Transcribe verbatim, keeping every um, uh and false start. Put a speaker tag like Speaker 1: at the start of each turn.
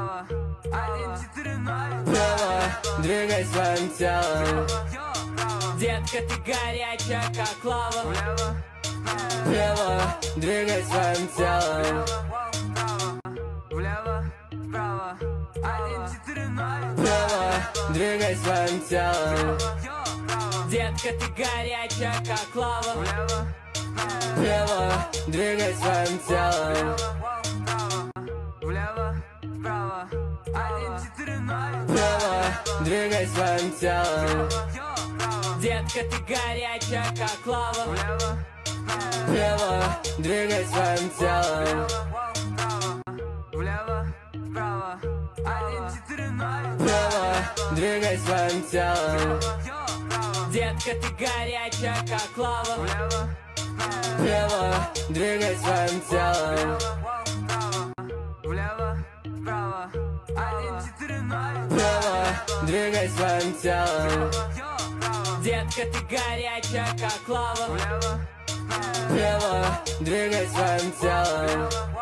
Speaker 1: вправо, один, четыре, ноль.
Speaker 2: Вправо, двигай своим телом.
Speaker 1: Детка, ты горячая, как лава.
Speaker 2: Вправо, двигай своим телом.
Speaker 1: Влево, вправо, один, четыре, ноль.
Speaker 2: Вправо, двигай своим телом.
Speaker 1: Детка, ты горячая, как лава.
Speaker 2: Вправо, двигай своим телом.
Speaker 1: Влево, вправо, один, четыре, ноль.
Speaker 2: Вправо, двигай своим телом.
Speaker 1: Детка, ты горячая, как лава.
Speaker 2: Вправо, двигай своим телом.
Speaker 1: Влево, вправо, один, четыре, ноль.
Speaker 2: Вправо, двигай своим телом.
Speaker 1: Детка, ты горячая, как лава.
Speaker 2: Вправо, двигай своим телом.
Speaker 1: Влево, вправо, один, четыре, ноль.
Speaker 2: Вправо, двигай своим телом.
Speaker 1: Детка, ты горячая, как лава.
Speaker 2: Вправо, двигай своим телом.